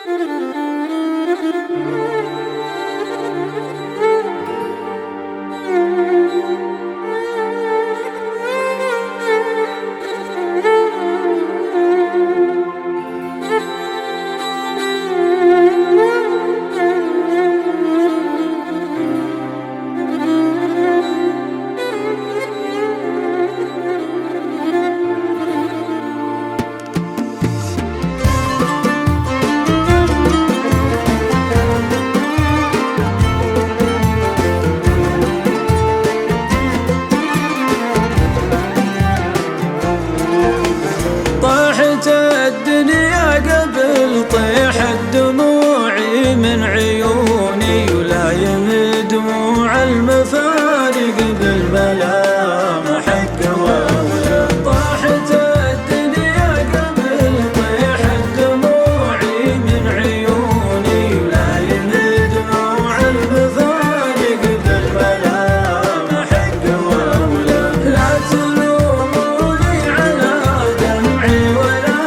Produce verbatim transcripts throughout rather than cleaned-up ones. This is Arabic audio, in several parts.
الدنيا قبل طيحت دموعي من عيوني، ولا يم دموع المفارق بالملام حق واولى. طاحت الدنيا قبل طيحت دموعي من عيوني، ولا يم دموع المفارق بالملام حق واولى. لا تلوموني على دمعي ولا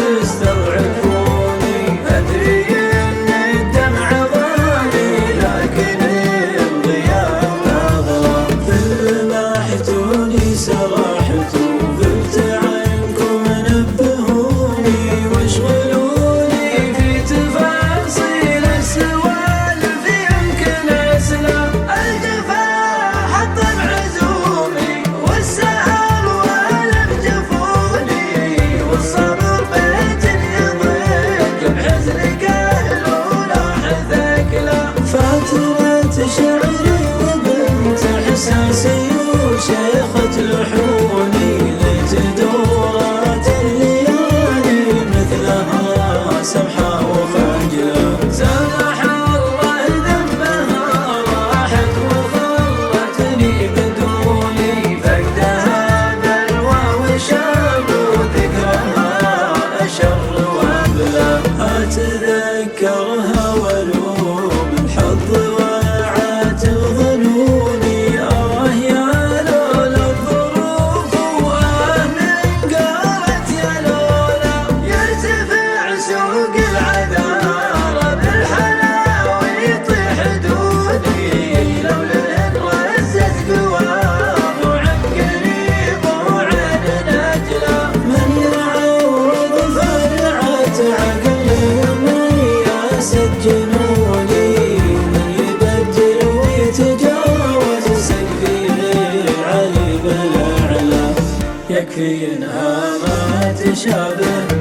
تستضعفوني، أدري إن الدمع غالي لكن الضياء أغلى. في لمحتوني سرحتوا غبت عنكم نبهوني، واشغلوني في تفاصيل السوالف يمكن أسلم. الجفا حطم عزومي والسهر والم جفوني، والصبر بيت يضيق بحزنك اللولاح ثقله. فاترة شعري وبنت احساسي وشيخة لحوني، ليت دورات الليالي مثلها سمحة وخجلة. سمح الله ذنبها راحت وخلتني بدوني، فقدها بلوى وشاب وذكرها أشر وأبلى. أتذكرها والوم الحظ وعات ظنوني، آه يا لولا الظروف وآه من قالت يا لولا. يرتفع سوق العذارى بالحلا ويطيح دوني، لولا إن رزت قواه وعن قريب وعن نجلة. من يعوض فرعة عقلي ومن ياسد جنوني، من يبدل ويتجاوز سقفي العلي بالأعلى. يكفي إنها ما تشابه